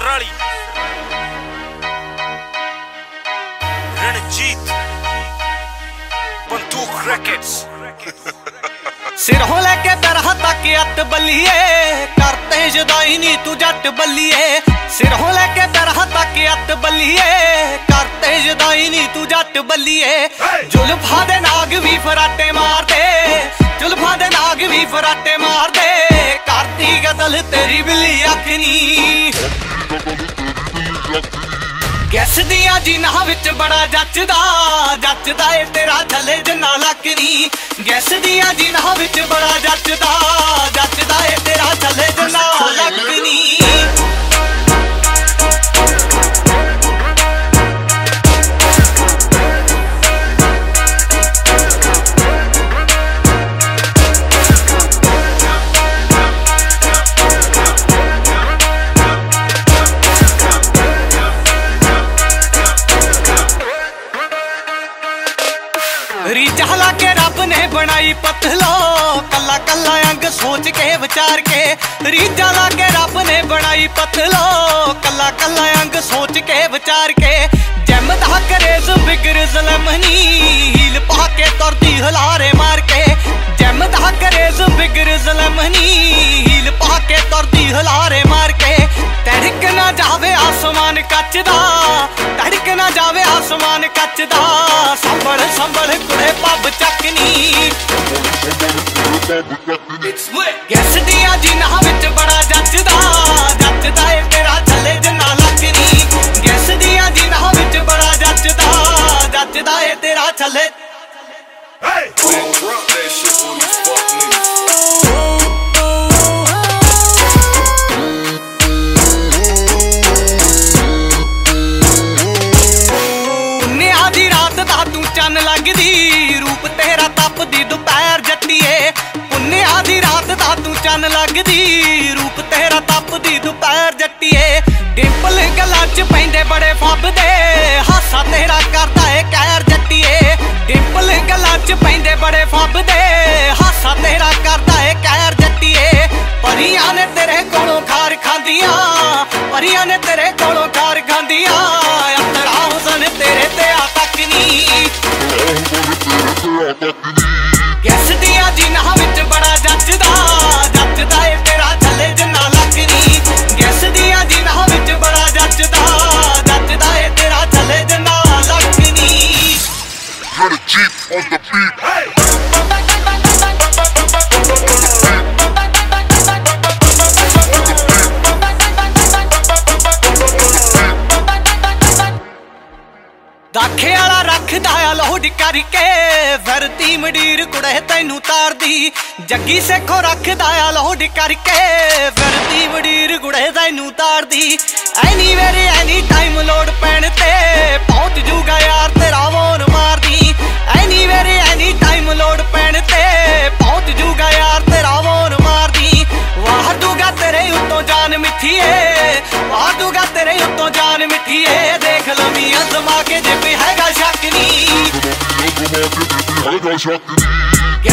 Sirali Ranjit Bandook Records सिरों लेके तरह तक अत बल्लिए करते जुदाई नी तू जट बल्लिए सिरों लेके तरह तक अत बल्लिए करते जुदाई नी तू जट बल्लिए जुल्फा दे नाग भी फराटे मार दे जुल्फा दे नाग भी फराटे मार दे करती गदल तेरी बिल्ली अखनी गैस दिया जिन्हां विच बड़ा जचदा जचदा ए तेरा थले जन्ना लकनी गैस दिया जिन्हां विच बड़ा जचदा जचदा ए तेरा थले जन्ना लकनी रीझा लाके रब ने बनाई पतलो कला कला अंग सोच के विचार के रीझा लाके रब ने बनाई पतलो कला कला अंग सोच के विचार के जम दा करेज बिगर ज़लमनी हील पाके तुरदी हलारे मार के जम दा करेज बिगर ज़लमनी हील पाके तुरदी हलारे मार के तड़क ना जावे आसमान कचदा तड़क ना जावे आसमान कचदा संभल संभल कुड़े पब चकनी गैस दिया जिन्हां विच बड़ा जचदा जचदा ए तेरा थले जन्ना लकनी गैस दिया जिन्हां विच बड़ा जचदा जचदा ए तेरा थले चन लगदी रूप तेरा तपदी दोपहर जट्टिए पुन्नेआ दी रात दा तू चन लगदी रूप तेरा तपदी दोपहर जट्टिए डिंपल गल्लां च पैंदे बड़े फबदे हासा तेरा करदा ए कहर जट्टिए डिंपल गल्लां च पैंदे बड़े फबदे हासा तेरा करदा ए कहर जट्टिए परियां ने तेरे कोलों खार खांदियां परियां ने तेरे कोलों खार खांदियां अंतरा हुसन तेरे ते आ तकनी गैस दिया जिन्हां विच बड़ा जचदा जचदा ए तेरा थले जन्ना लकनी गैस दिया जिन्हां विच बड़ा जचदा जचदा ए तेरा थले जन्ना लकनी Ranjit on the beat. दाखे वाला रखदा लोड करके फिरती मंडीर कुड़े तैनू तारदी जग्गी सेखो रखदा लोड करके फिरती मंडीर कुड़े तैनू तारदी any very any time load पैण ते पहुंच जूगा यार तेरा वोन मारदी any very any time load पैण ते पहुंच जूगा यार तेरा वोन मारदी वाह दूगा तेरे उत्तों जान मिठिए वाह दूगा तेरे उत्तों जान मिठिए देख लमी अजमा के जे हैगा शक नी